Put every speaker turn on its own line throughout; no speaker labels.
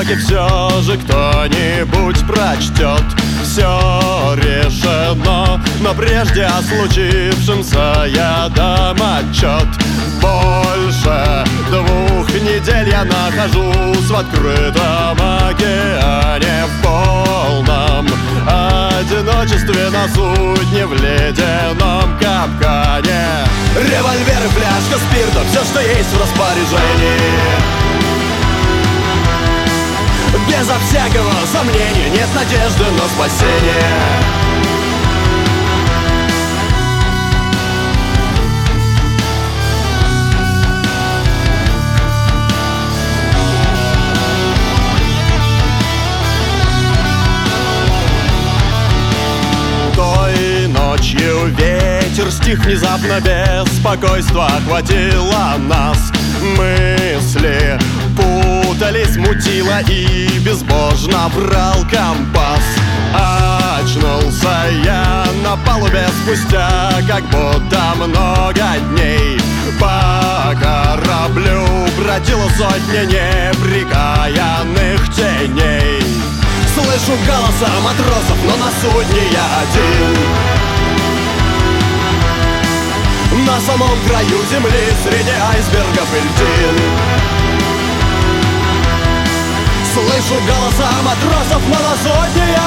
востоке все же кто-нибудь прочтет. Все решено, но прежде о случившемся я дам отчет. Больше 2 недель я нахожусь в открытом океане, в полном одиночестве на судне в ледяном капкане. Револьвер и фляжка спирта, все, что есть в распоряжении. Безо всякого сомнения, нет надежды на спасение. Той ночью ветер стих внезапно, беспокойство охватило нас. Мысли путались, мутило и безбожно брал компас. Очнулся я на палубе спустя как будто много дней. По кораблю бродила сотня неприкаянных теней. Слышу голоса матросов, но на судне я один. На самом краю земли, среди айсбергов и льдин. Слышу голоса матросов, но на судне я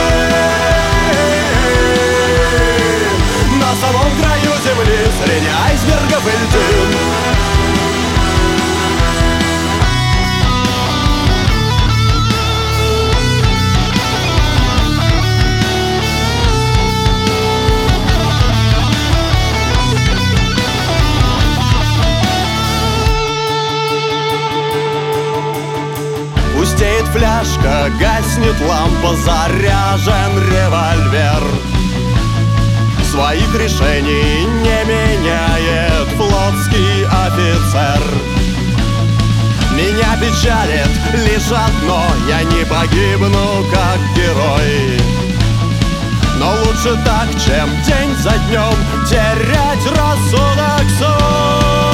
один. На самом краю земли, среди айсбергов и льдин. Пустеет фляжка, гаснет лампа, заряжен револьвер. Своих решений не меняет флотский офицер. Меня печалит лишь одно: я не погибну как герой. Но лучше так, чем день за днем терять рассудок свой.